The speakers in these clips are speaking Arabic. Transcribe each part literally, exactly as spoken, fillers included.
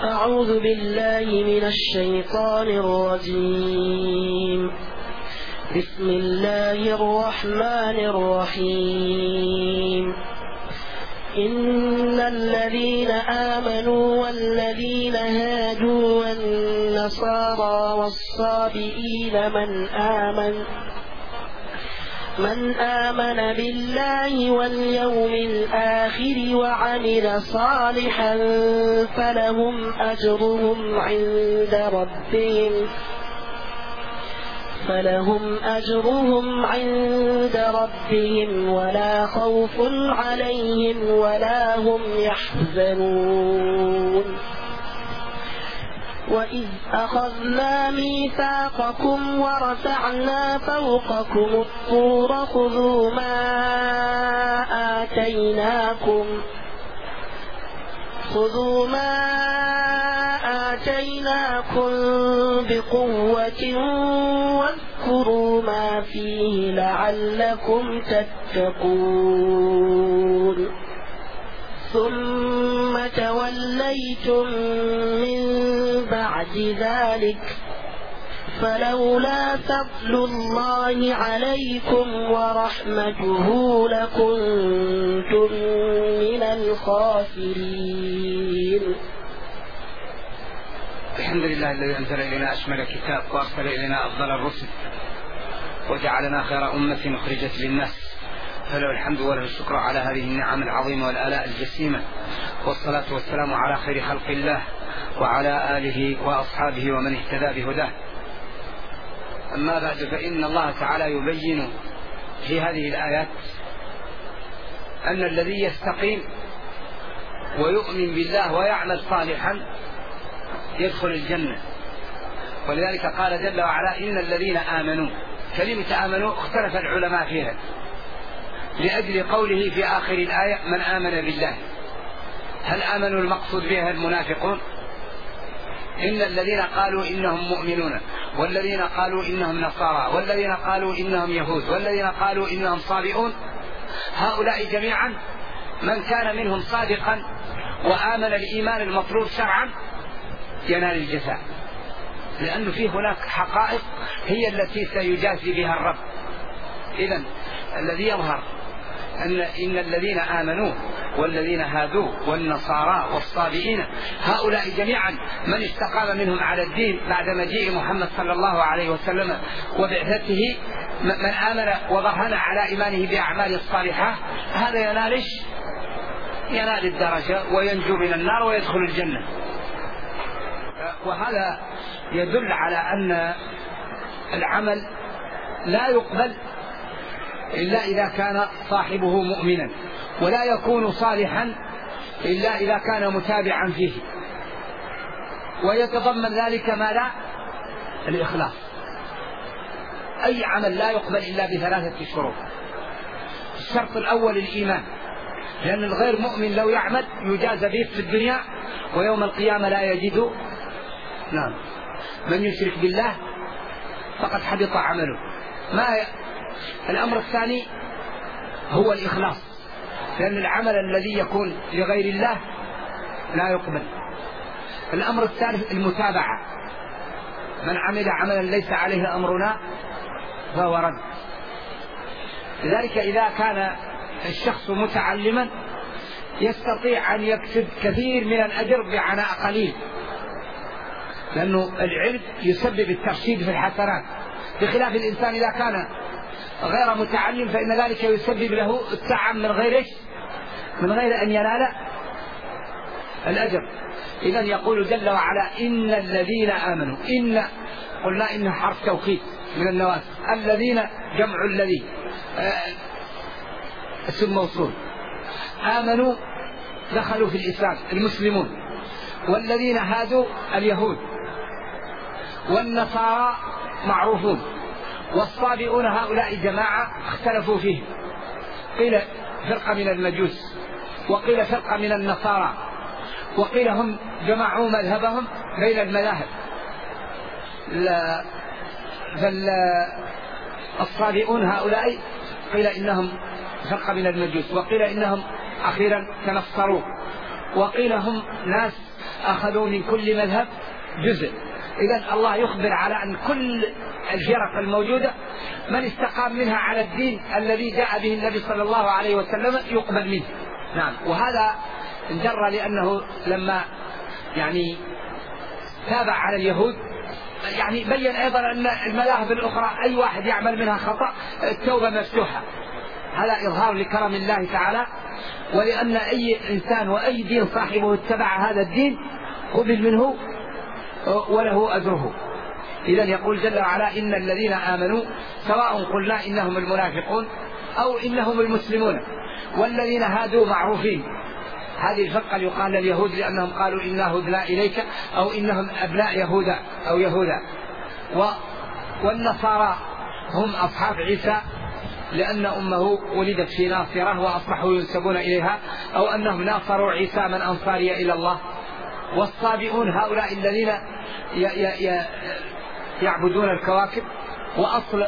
أعوذ بالله من الشيطان الرجيم. بسم الله الرحمن الرحيم. إن الذين آمنوا والذين هادوا والنصارى والصابئين من آمن من آمن بالله واليوم الآخر وعمل صالحا فلهم أجرهم عند ربهم فلهم أجرهم عند ربهم ولا خوف عليهم ولا هم يحزنون. وإذ أخذنا ميثاقكم ورفعنا فوقكم الطور خذوا ما آتيناكم خذوا ما آتيناكم بقوة واذكروا ما فيه لعلكم تتقون. ثم توليتم من بعد ذلك فلولا فضل الله عليكم ورحمته لكنتم من الخاسرين. الحمد لله الذي أنزل إلينا أشمل كتاب وأرسل إلينا أفضل الرسل وجعلنا خير أمة أخرجت للناس، فله الحمد وله الشكر على هذه النعم العظيمة والآلاء الجسيمة، والصلاة والسلام على خير خلق الله وعلى آله وأصحابه ومن اهتدى بهداه. أما بعد، فإن الله تعالى يبين في هذه الآيات أن الذي يستقيم ويؤمن بالله ويعمل صالحا يدخل الجنة. ولذلك قال جل وعلا إن الذين آمنوا. كلمة آمنوا اختلف العلماء فيها لأجل قوله في آخر الآية من آمن بالله. هل آمنوا المقصود بها المنافقون؟ إن الذين قالوا إنهم مؤمنون والذين قالوا إنهم نصارى والذين قالوا إنهم يهود والذين قالوا إنهم صابئون، هؤلاء جميعا من كان منهم صادقا وآمن الإيمان المطلوب شرعا ينال الجزاء، لأنه في هناك حقائق هي التي سيجازي بها الرب. إذن الذي يظهر أن إن الذين آمنوا والذين هادوا والنصارى والصابئين هؤلاء جميعا من استقام منهم على الدين بعد مجيء محمد صلى الله عليه وسلم وبعثته، من آمن وبرهن على إيمانه بأعمال الصالحة، هذا ينال ينال الدرجة وينجو من النار ويدخل الجنة. وهذا يدل على أن العمل لا يقبل إلا إذا كان صاحبه مؤمنا، ولا يكون صالحا إلا إذا كان متابعا فيه، ويتضمن ذلك ما لا الإخلاص. أي عمل لا يقبل إلا بثلاثة شروط. الشرط الأول الإيمان، لأن الغير مؤمن لو يعمل يجازى به في الدنيا ويوم القيامة لا يجد. نعم، من يشرك بالله فقد حبط عمله. ما ي... الأمر الثاني هو الإخلاص، لأن العمل الذي يكون لغير الله لا يقبل. الأمر الثالث المتابعة، من عمل عملا ليس عليه أمرنا فهو رد. لذلك إذا كان الشخص متعلما يستطيع أن يكسب كثير من الأجر بعناء قليل، لأنه العلم يسبب الترشيد في الحسنات، بخلاف الإنسان إذا كان غير متعلم فإن ذلك يسبب له التعب من غير من غير أن ينال الأجر. إذن يقول جل وعلا إن الذين آمنوا. إن قلنا إنها حرف توكيد من النواسخ. الذين جمع الذي اسم موصول. آمنوا دخلوا في الإسلام المسلمون، والذين هادوا اليهود، والنصارى معروفون، والصابئون هؤلاء جماعة اختلفوا فيه، قيل فرقة من المجوس وقيل فرقة من النصارى وقيل هم جمعوا مذهبهم بين المذاهب. فالصابئون هؤلاء قيل إنهم فرقة من المجوس وقيل إنهم أخيرا تنصروا وقيل هم ناس أخذوا من كل مذهب جزء. إذن الله يخبر على أن كل الفرق الموجودة من استقام منها على الدين الذي جاء به النبي صلى الله عليه وسلم يقبل منه. نعم. وهذا انجر لأنه لما يعني تابع على اليهود يعني بين أيضا أن المذاهب الأخرى أي واحد يعمل منها خطأ التوبة مفتوحة. هذا إظهار لكرم الله تعالى، ولأن أي إنسان وأي دين صاحبه اتبع هذا الدين قبل منه وله أجره. إذن يقول جل وعلا إن الذين آمنوا سواء قلنا إنهم المنافقون أو إنهم المسلمون، والذين هادوا معروفين. هذه الفرقة يقال لليهود لأنهم قالوا إنا هدنا إليك، أو إنهم أبناء يهودا أو يهودا. والنصارى هم أصحاب عيسى لأن أمه ولدت في ناصرة وأصبحوا ينسبون إليها، أو أنهم ناصروا عيسى من أنصاري إلى الله. والصابئون هؤلاء الذين يعبدون الكواكب، وأصل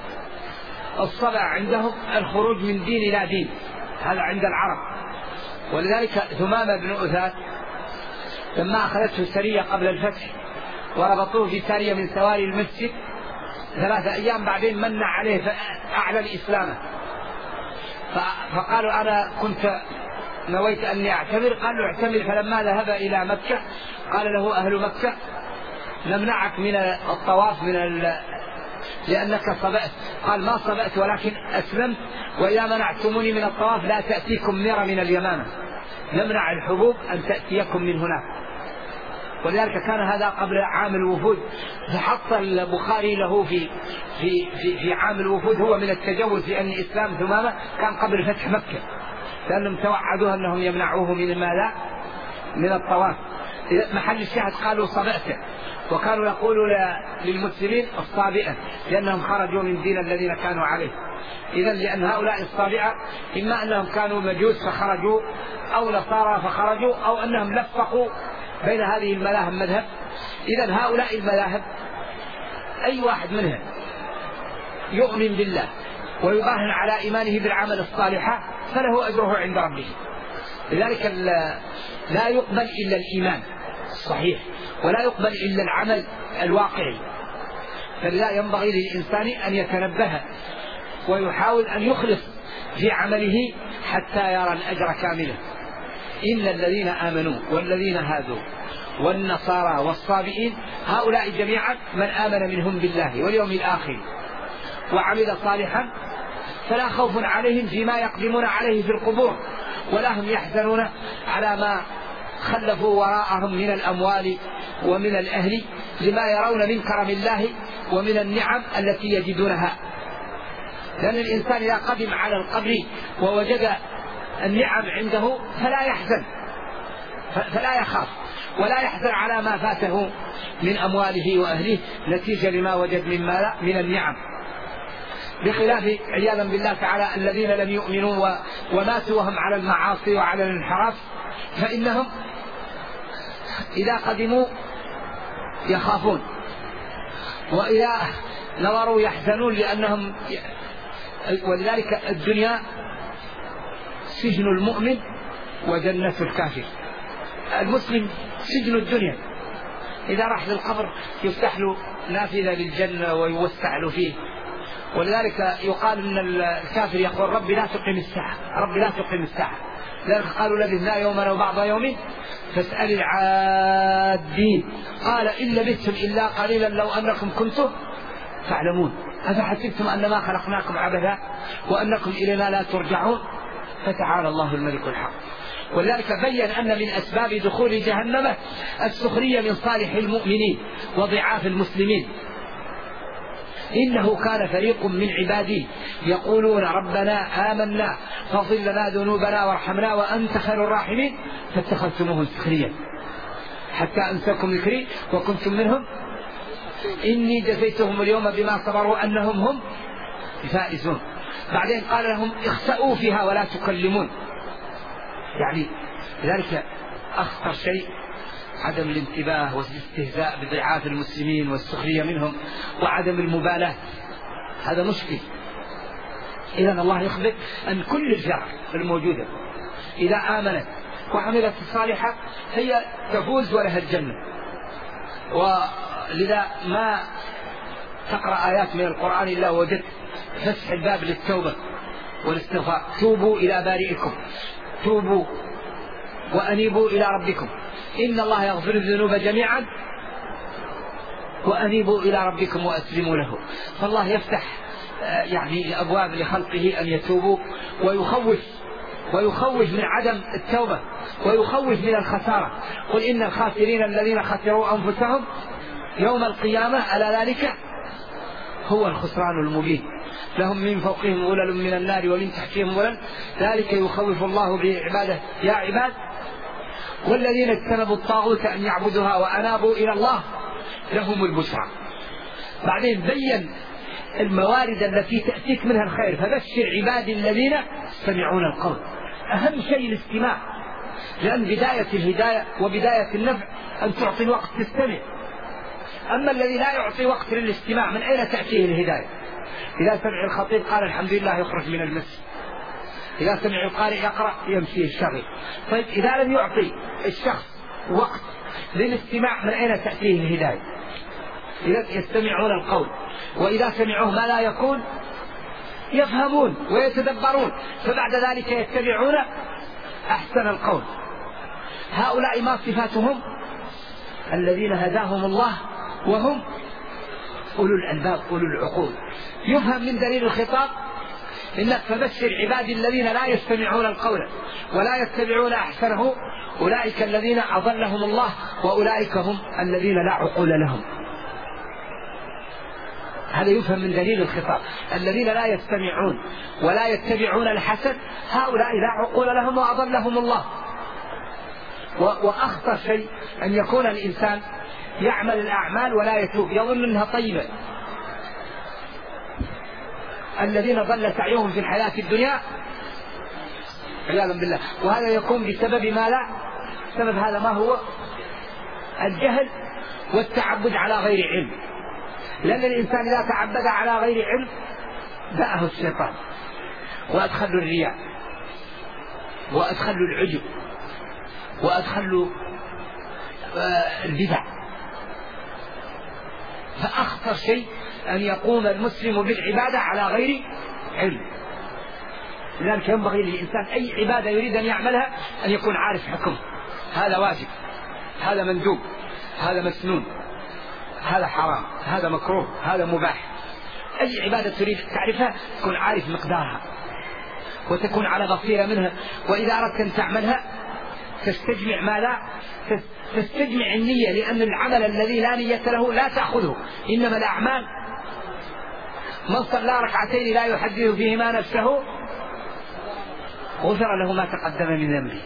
الصبع عندهم الخروج من دين إلى دين، هذا عند العرب. ولذلك ثمامة بن أثاث لما أخذته السرية قبل الفتح وربطوه في سارية من سواري المسجد ثلاثة أيام بعدين من عليه فأعلن إسلامه، فقالوا أنا كنت نويت أني أعتمر، قال له اعتمر. فلما ذهب إلى مكة قال له أهل مكة نمنعك من الطواف من ال... لأنك صبأت. قال ما صبأت ولكن أسلمت، وإذا منعتموني من الطواف لا تأتيكم ميرة من اليمامة، نمنع الحبوب أن تأتيكم من هناك. ولذلك كان هذا قبل عام الوفود، فحط البخاري له في في في, في عام الوفود هو من التجوز في أن إسلام ثمامة كان قبل فتح مكة، لأنهم توعدوها أنهم يمنعوه من ماذا؟ من الطواف. محل الشاهد قالوا صبأت، وكانوا يقولوا للمسلمين الصابئة لأنهم خرجوا من دين الذين كانوا عليه. إذن لأن هؤلاء الصابئة إما أنهم كانوا مجوس فخرجوا، أو نصارى فخرجوا، أو أنهم لفقوا بين هذه المذاهب مذهب. إذن هؤلاء المذاهب أي واحد منهم يؤمن بالله ويباهن على إيمانه بالعمل الصالحة فله أجره عند ربه. لذلك لا يقبل إلا الإيمان الصحيح، ولا يقبل إلا العمل الواقعي. فلا ينبغي للإنسان أن يتنبه ويحاول أن يخلص في عمله حتى يرى الأجر كاملا. إن الذين آمنوا والذين هادوا والنصارى والصابئين هؤلاء جميعا من آمن منهم بالله واليوم الآخر وعمل صالحا فلا خوف عليهم فيما يقدمون عليه في القبور، ولا هم يحزنون على ما خلفوا وراءهم من الأموال ومن الأهل، لما يرون من كرم الله ومن النعم التي يجدونها. لأن الإنسان إذا قدم على القبر ووجد النعم عنده فلا يحزن، فلا يخاف ولا يحزن على ما فاته من أمواله وأهله نتيجة لما وجد من مال من النعم، بخلاف عياذا بالله تعالى الذين لم يؤمنوا وماتوا وهم على المعاصي وعلى الانحراف، فإنهم إذا قدموا يخافون، وإذا نظروا يحزنون لأنهم. ولذلك الدنيا سجن المؤمن وجنة الكافر. المسلم سجن الدنيا، إذا راح للقبر يفتح له نافذة للجنة ويوسع له فيه. ولذلك يقال إن الكافر يقول ربي لا تقم الساعة، ربي لا تقم الساعة. لذلك قالوا لبثنا يوما وبعض يوم فاسأل العادين قال إن لبثتم إلا قليلا لو أنكم كنتم تعلمون أفحسبتم أنما خلقناكم عبثا وأنكم إلينا لا ترجعون فتعالى الله الملك الحق. ولذلك بين أن من أسباب دخول جهنم السخرية من صالح المؤمنين وضعاف المسلمين. إنه كان فريق من عبادي يقولون ربنا آمنا فاغفر لنا ذنوبنا وارحمنا وأنت خير الراحمين فاتخذتموهم سخريا حتى أنساكم ذكري وكنتم منهم إني جزيتهم اليوم بما صبروا أنهم هم فائزون. بعدين قال لهم اخسأوا فيها ولا تكلمون. يعني لذلك أخطر شيء عدم الانتباه والاستهزاء بضعاف المسلمين والسخرية منهم وعدم المبالاة، هذا مشكل. إذن الله يخبر أن كل الفرق الموجودة إذا آمنت وعملت الصالحة هي تفوز ولها الجنة. ولذا ما تقرأ آيات من القرآن إلا وجدت فتح الباب للتوبة والاستغفار. توبوا إلى بارئكم، توبوا وأنيبوا إلى ربكم إن الله يغفر الذنوب جميعا وأنيبوا إلى ربكم وأسلموا له. فالله يفتح يعني أبواب لخلقه أن يتوبوا، ويخوف ويخوف من عدم التوبة، ويخوف من الخسارة. قل إن الخاسرين الذين خسروا أنفسهم يوم القيامة ألا ذلك هو الخسران المبين، لهم من فوقهم غلل من النار ومن تحتهم غلل ذلك يخوف الله بعباده يا عباد. والذين اجتنبوا الطاغوت أن يعبدوها وأنابوا إلى الله لهم البشرى. بعدين بين الموارد التي تأتيك منها الخير، فبشر عبادي الذين يستمعون القول. أهم شيء الاستماع، لأن بداية الهداية وبداية النفع أن تعطي الوقت تستمع. أما الذي لا يعطي وقت للاستماع من أين تأتيه الهداية؟ إذا سمع الخطيب قال الحمد لله يخرج من المسجد، إذا سمع القارئ يقرأ يمشي الشغل. طيب إذا لم يعطي الشخص وقت للاستماع من أين تأتيه الهداية؟ إذا يستمعون القول، وإذا سمعوه ما لا يكون يفهمون ويتدبرون، فبعد ذلك يتبعون أحسن القول. هؤلاء ما صفاتهم؟ الذين هداهم الله وهم أولو الألباب أولو العقول. يفهم من دليل الخطاب إنك فبشر عبادي الذين لا يستمعون القول ولا يتبعون أحسنه أولئك الذين أضلهم الله وأولئك هم الذين لا عقول لهم. هذا يفهم من دليل الخطاب. الذين لا يستمعون ولا يتبعون الحسن هؤلاء لا عقول لهم وأضلهم الله. وأخطر شيء أن يكون الإنسان يعمل الأعمال ولا يتوب، يظن أنها طيبة. الذين ضل سعيهم في الحياة الدنيا عياذا بالله، وهذا يكون بسبب ما لا سبب. هذا ما هو؟ الجهل والتعبد على غير علم. لأن الإنسان إذا تعبد على غير علم دعه الشيطان وأدخل الرياء وأدخل العجب وأدخل البدع. فأخطر شيء أن يقوم المسلم بالعبادة على غير علم. لذلك ينبغي للإنسان أي عبادة يريد أن يعملها أن يكون عارف حكم، هذا واجب، هذا مندوب، هذا مسنون، هذا حرام، هذا مكروه، هذا مباح. أي عبادة تريد تعرفها تكون عارف مقدارها وتكون على بصيرة منها. وإذا أردت أن تعملها تستجمع ما لا تستجمع النية، لأن العمل الذي لا نية له لا تأخذه. إنما الأعمال من صلى ركعتين لا يحدث فيهما نفسه غفر له ما تقدم من ذنبه.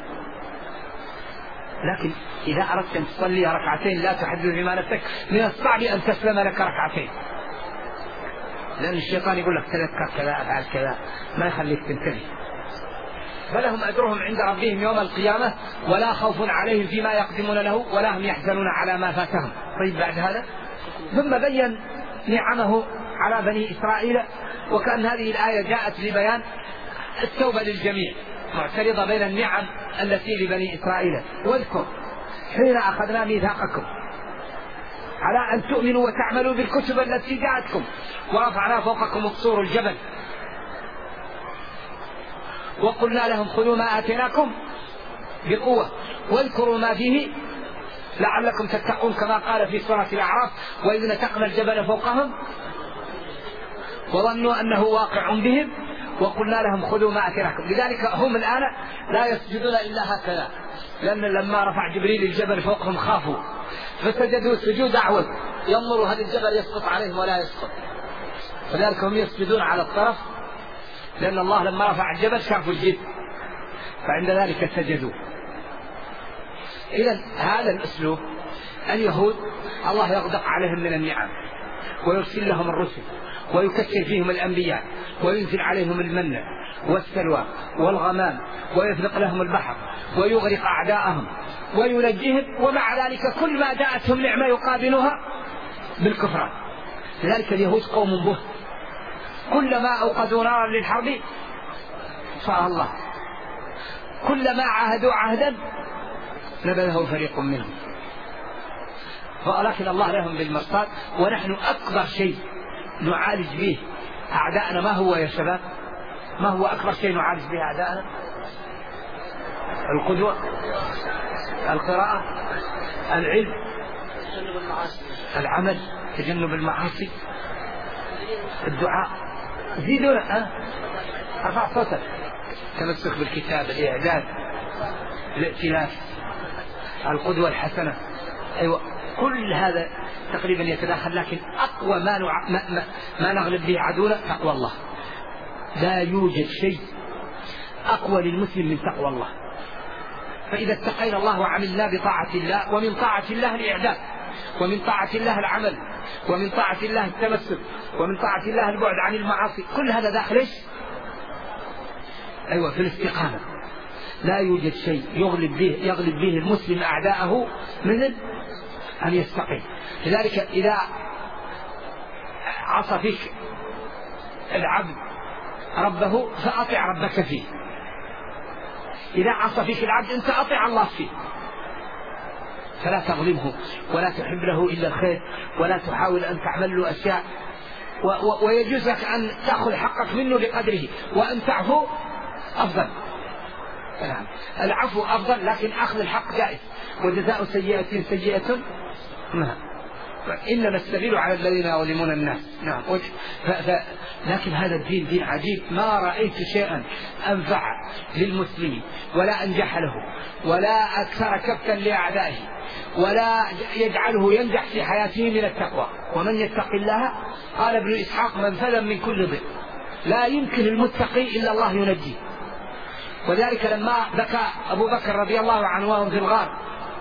لكن إذا أردت أن تصلي ركعتين لا تحدث فيما نفسك من الصعب أن تسلم لك ركعتين، لأن الشيطان يقول لك تذكر كذا أفعل كذا ما يخليك تنتبه. فلهم أجرهم عند ربهم يوم القيامة ولا خوف عليهم فيما يقدمون له ولا هم يحزنون على ما فاتهم. طيب بعد هذا ثم بين نعمه على بني إسرائيل، وكأن هذه الآية جاءت لبيان التوبة للجميع، معترضة بين النعم التي لبني إسرائيل. واذكر حين أخذنا ميثاقكم على أن تؤمنوا وتعملوا بالكتب التي جاءتكم ورفعنا فوقكم الطور الجبل وقلنا لهم خذوا ما آتيناكم بقوة واذكروا ما فيه لعلكم تتقون، كما قال في سورة الأعراف وإذ نتقنا الجبل فوقهم وظنوا أنه واقع بهم وقلنا لهم خذوا ما آتيناكم. لذلك هم الآن لا يسجدون إلا هكذا، لأن لما رفع جبريل الجبل فوقهم خافوا فسجدوا سجود أعوذ ينظروا هل الجبل يسقط عليهم ولا يسقط، فذلك هم يسجدون على الطرف، لأن الله لما رفع الجبل شافوا الجد فعند ذلك سجدوا. إذن هذا الأسلوب اليهود الله يغدق عليهم من النعم ويرسل لهم الرسل ويكثر فيهم الأنبياء وينزل عليهم المن والسلوى والغمام ويفلق لهم البحر ويغرق أعداءهم وينجيهم، ومع ذلك كل ما جاءتهم نعمة يقابلها بالكفران. لذلك اليهود قوم به، كلما أوقدوا نارا للحرب صار الله، كلما عاهدوا عهدا نبذه فريق منهم. ولكن الله لهم بالمرصاد. ونحن أكبر شيء نعالج به أعداءنا ما هو يا شباب؟ ما هو أكبر شيء نعالج به أعداءنا؟ القدوة، القراءة، العلم، العمل، تجنب المعاصي، الدعاء. زيدوا أه؟ ارفع صوتك. تمسك بالكتاب، الإعداد، الائتلاف، القدوة الحسنة. أيوة كل هذا تقريبا يتداخل. لكن أقوى ما, نع... ما... ما... ما نغلب به عدونا تقوى الله. لا يوجد شيء أقوى للمسلم من تقوى الله. فإذا اتقينا الله وعملنا بطاعة الله، ومن طاعة الله الإعداد، ومن طاعة الله العمل، ومن طاعة الله التمسك، ومن طاعة الله البعد عن المعاصي، كل هذا داخل ايش؟ أيوة في الاستقامة. لا يوجد شيء يغلب به يغلب به المسلم أعداءه مثل أن يستقيم. لذلك إذا عصى فيك العبد ربه فأطع ربك فيه. إذا عصى فيك العبد أنت أطع الله فيه. فلا تظلمه ولا تحب له إلا الخير، ولا تحاول أن تعمل له أشياء، ويجوز لك أن تأخذ حقك منه بقدره، وأن تعفو أفضل. نعم العفو أفضل، لكن أخذ الحق جائز. وجزاء سيئة سيئة. نعم إنما السبيل على الذين يظلمون الناس. نعم ف... ف... لكن هذا الدين دين عجيب. ما رأيت شيئا أنفع للمسلم ولا أنجح له ولا أكثر كبتا لأعدائه ولا يجعله ينجح في حياته من التقوى. ومن يتق الله قال ابن إسحاق منفذا من كل ضيق. لا يمكن المتقي إلا الله ينجيه. وذلك لما بكى أبو بكر رضي الله عنه وهم في الغار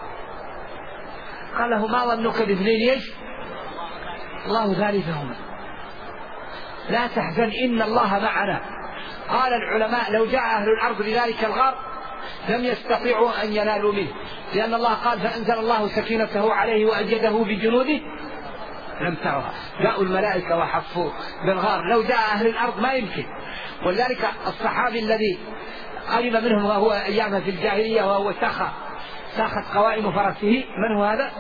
قال له ما ظنك باثنين ايش؟ الله ثالثهما لا تحزن إن الله معنا. قال العلماء لو جاء أهل الأرض لذلك الغار لم يستطيعوا أن ينالوا منه، لأن الله قال فأنزل الله سكينته عليه وأيده بجنوده لم ترها. جاءوا الملائكة وحفوا بالغار. لو جاء أهل الأرض ما يمكن. ولذلك الصحابي الذي قرب منهم وهو أيامها في الجاهلية وهو ساخ ساخت قوائم فرسه، من هو هذا؟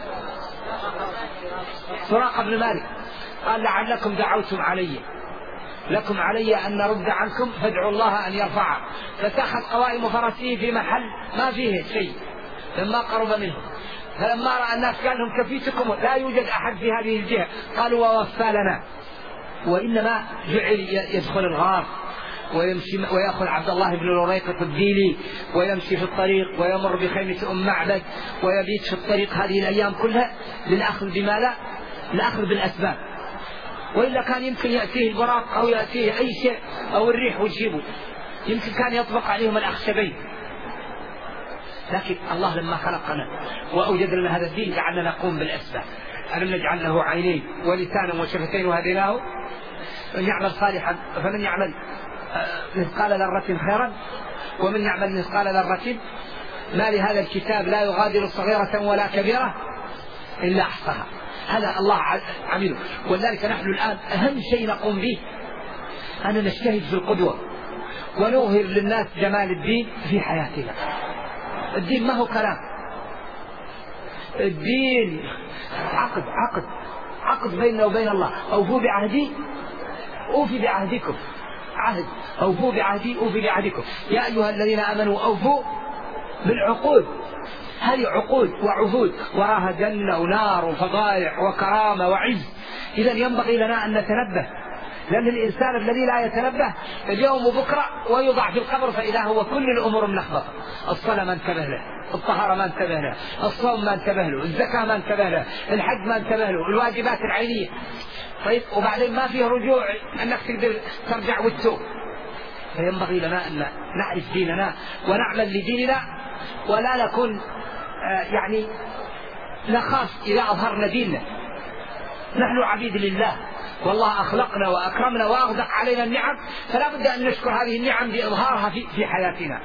سراقة بن مالك. قال لعلكم دعوتم علي، لكم علي أن نرد عنكم فادعوا الله أن يرفعه. فساخت قوائم فرسه في محل ما فيه شيء لما قرب منه. فلما رأى الناس قال لهم كفيتكم لا يوجد أحد في هذه الجهة. قالوا ووفى لنا. وإنما جعل يدخل الغار ويمشي ويأخذ عبد الله بن الوريقة الديلي ويمشي في الطريق ويمر بخيمة أم معبد ويبيت في الطريق هذه الأيام كلها للأخذ بما لا الأخذ بالأسباب. وإلا كان يمكن يأتيه البراق أو يأتيه أي شيء أو الريح ويجيبه، يمكن كان يطبق عليهم الأخشبين. لكن الله لما خلقنا وأوجد لنا هذا الدين جعلنا نقوم بالأسباب. ألم نجعل له عينين ولسانا وشفتين وهديناه من يعمل صالحا فمن يعمل مثقال ذرة خيرا ومن يعمل مثقال ذرة. ما لهذا الكتاب لا يغادر صغيرة ولا كبيرة إلا أحصاها. هذا الله عمله. ولذلك نحن الآن أهم شيء نقوم به أن نجتهد في القدوة ونظهر للناس جمال الدين في حياتنا. الدين ما هو كلام، الدين عقد عقد عقد بيننا وبين الله. أوفوا بعهدي أوفي بعهدكم. عهد أوفوا بعهدي أوفي بعهدكم. يا أيها الذين آمنوا أوفوا بالعقود. هذه عقود وعهود وراها جنة ونار وفضائع وكرامة وعز. إذا ينبغي لنا أن نتنبه، لأن الإنسان الذي لا يتنبه اليوم وبكرة ويضع في القبر فإذا هو كل الأمور ملخبطة. الصلاة ما انتبه له، الطهارة ما انتبه له، الصوم ما انتبه له، الزكاة ما انتبه له، الحج ما انتبه له، الواجبات العينية. طيب وبعدين ما فيه رجوع أنك تقدر ترجع وتتوب. فينبغي لنا أن نعرف ديننا ونعمل لديننا ولا نكون آه يعني نخاف إذا أظهرنا ديننا. نحن عبيد لله والله أخلقنا وأكرمنا وأغدق علينا النعم، فلا بد أن نشكر هذه النعم بإظهارها في, في حياتنا.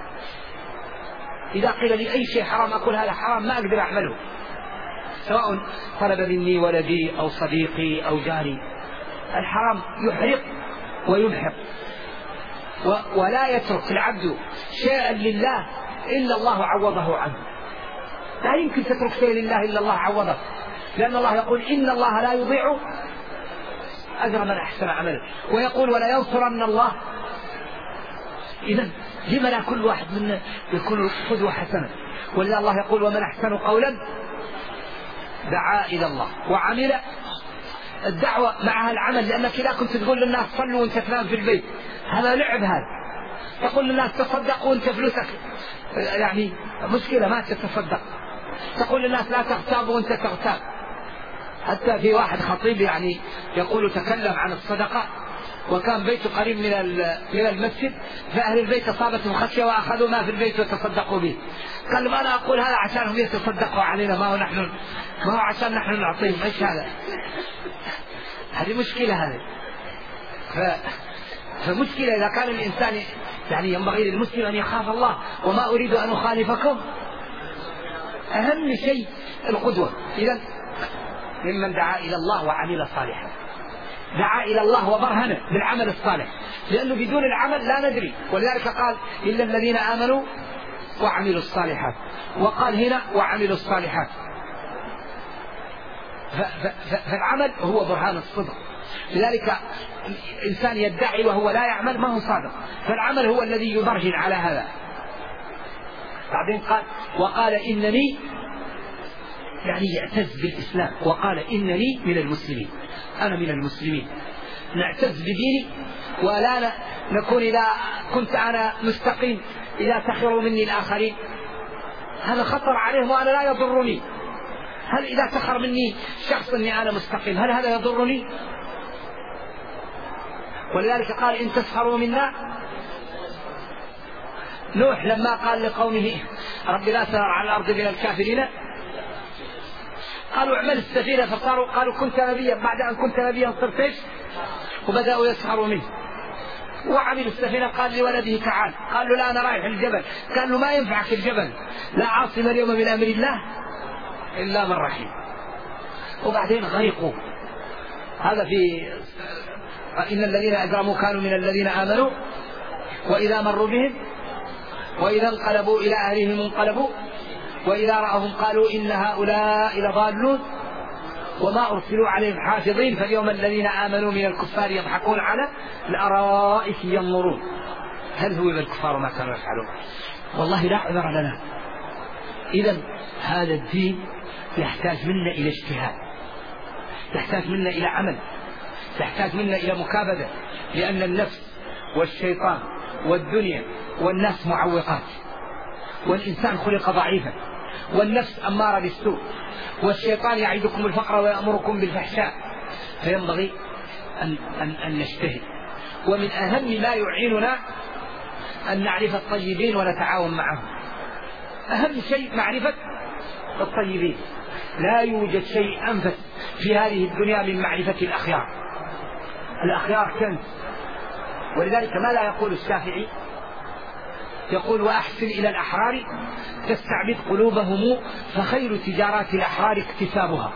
إذا قيل لي أي شيء حرام أقول هذا حرام ما أقدر أعمله، سواء طلب مني ولدي أو صديقي أو جاري. الحرام يحرق ويمحق ولا يترك العبد شيئا لله إلا الله عوضه عنه. لا يمكن تترك شيء لله إلا الله عوضه، لأن الله يقول إن الله لا يضيع أجر من أحسن عملا، ويقول ولا ينصرن الله. إذن لما لا كل واحد منا يكون قدوة حسنة؟ ولذا الله يقول ومن أحسن قولا دعا إلى الله وعمل. الدعوة معها العمل، لأنك إذا كنت تقول للناس صلوا وانت تنام في البيت هذا لعب، هذا تقول للناس تصدقوا وانت فلوسك يعني مشكلة ما تتصدق، تقول للناس لا تغتابوا وانت تغتاب. حتى في واحد خطيب يعني يقول تكلم عن الصدقة وكان بيته قريب من من المسجد، فأهل البيت أصابتهم خشية وأخذوا ما في البيت وتصدقوا به. قال ما أنا أقول هذا عشانهم يتصدقوا علينا، ما هو نحن ما هو عشان نحن نعطيهم، إيش هذا؟ هذه مشكلة هذه. فمشكلة إذا كان الإنسان يعني ينبغي للمسلم أن يخاف الله، وما أريد أن أخالفكم. أهم شيء القدوة. إذن ممن دعا إلى الله وعمل صالحا، دعا إلى الله وبرهن بالعمل الصالح، لأنه بدون العمل لا ندري. ولذلك قال إلا الذين آمنوا وعملوا الصالحات، وقال هنا وعملوا الصالحات. فالعمل هو برهان الصدق. لذلك إنسان يدعي وهو لا يعمل ما هو صادق، فالعمل هو الذي يبرهن على هذا. بعدين قال وقال إنني يعني يعتز بالإسلام، وقال إنني من المسلمين، أنا من المسلمين، نعتز بديني ولا نكون إذا كنت أنا مستقيم إذا سخروا مني الآخرين هذا خطر عليهم وأنا لا يضرني. هل إذا سخر مني شخص أني أنا مستقيم هل هذا يضرني؟ ولذلك قال إن تسخروا منا. نوح لما قال لقومه رب لا تذر على الأرض من الكافرين قالوا اعمل السفينة، فصاروا قالوا كنت نبيا، بعد أن كنت نبيا صرت ايش؟ وبدأوا يسخروا منه. وعمل السفينة قال لولده تعال، قال له لا أنا رايح الجبل، قال له ما ينفعك الجبل، لا عاصم اليوم من أمر الله إلا من رحم. وبعدين غرقوا. هذا في إن الذين أجرموا كانوا من الذين آمنوا وإذا مروا بهم وإذا انقلبوا إلى أهلهم انقلبوا وإذا رأهم قالوا إن هؤلاء لضالون وما أرسلوا عليهم حافظين فاليوم الذين آمنوا من الكفار يضحكون على الأرائك ينظرون هل هو الكفار ما كانوا يفعلون. والله لا عذر لنا. إذن هذا الدين يحتاج منا إلى اجتهاد، يحتاج منا إلى عمل، يحتاج منا إلى مكابدة، لأن النفس والشيطان والدنيا والناس معوقات، والإنسان خلق ضعيفا، والنفس أمارة بالسوء، والشيطان يعدكم الفقر ويأمركم بالفحشاء. فينبغي أن, أن, أن نجتهد. ومن أهم ما يعيننا أن نعرف الطيبين ونتعاون معهم. أهم شيء معرفة الطيبين. لا يوجد شيء أنفس في هذه الدنيا من معرفة الأخيار. الأخيار كنز. ولذلك ما لا يقول الشافعي؟ يقول وأحسن إلى الأحرار تستعبد قلوبهم فخير تجارات الأحرار اكتسابها،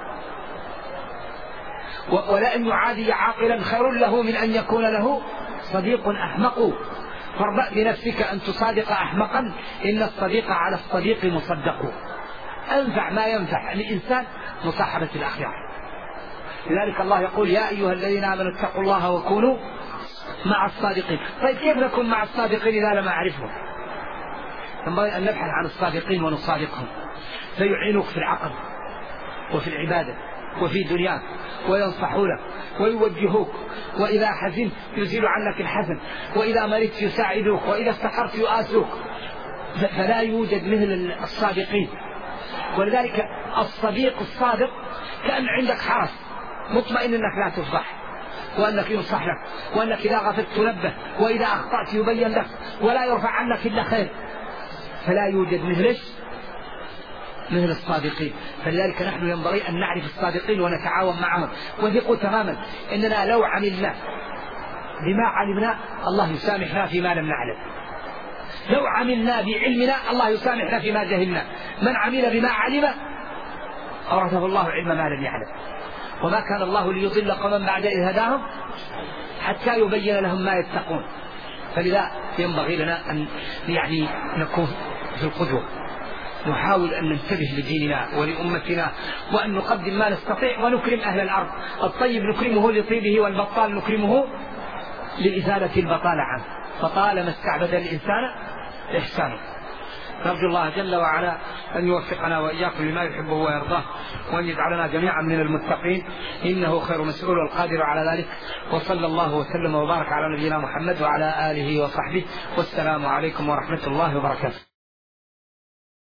ولأن يعادي عاقلا خير له من أن يكون له صديق أحمق. فاربأ بنفسك أن تصادق أحمقا إن الصديق على الصديق مصدق. أنفع ما ينفع الإنسان مصاحبة الأخيار. لذلك الله يقول يا أيها الذين آمنوا اتقوا الله وكونوا مع الصادقين. طيب كيف نكون مع الصادقين إذا لم أعرفهم؟ ينبغي أن نبحث عن الصادقين ونصادقهم، فيعينوك في العقل وفي العبادة وفي دنياك، وينصحونك ويوجهوك، وإذا حزنت يزيل عنك الحزن، وإذا مرضت يساعدوك، وإذا افتقرت يؤاسوك. فلا يوجد مثل الصادقين. ولذلك الصديق الصادق كأن عندك حرس مطمئن أنك لا تفضح، وأنك ينصح لك، وأنك إذا غفلت تنبه، وإذا أخطأت يبين لك، ولا يرفع عنك إلا خير. فلا يوجد مثلش مثل الصادقين. فلذلك نحن ينبغي أن نعرف الصادقين ونتعاون معهم، وثقوا تماما إننا لو عملنا بما علمنا الله يسامحنا فيما لم نعلم، لو عملنا بعلمنا الله يسامحنا فيما جهلنا. من عمل بما علم أورثه الله علم ما لم يعلم. وما كان الله ليضل قوما بعد إذ هداهم حتى يبين لهم ما يتقون. فلذا ينبغي لنا أن يعني نكون في القدوة، نحاول أن ننتبه لديننا ولأمتنا، وأن نقدم ما نستطيع ونكرم أهل الأرض. الطيب نكرمه لطيبه، والبطال نكرمه لإزالة البطالة عنه، فطالما استعبد الإنسان إحسانه. نرجو الله جل وعلا أن يوفقنا وإياكم لما يحبه ويرضاه، وأن يجعلنا جميعا من المتقين، إنه خير مسؤول والقادر على ذلك. وصلى الله وسلم وبارك على نبينا محمد وعلى آله وصحبه، والسلام عليكم ورحمة الله وبركاته.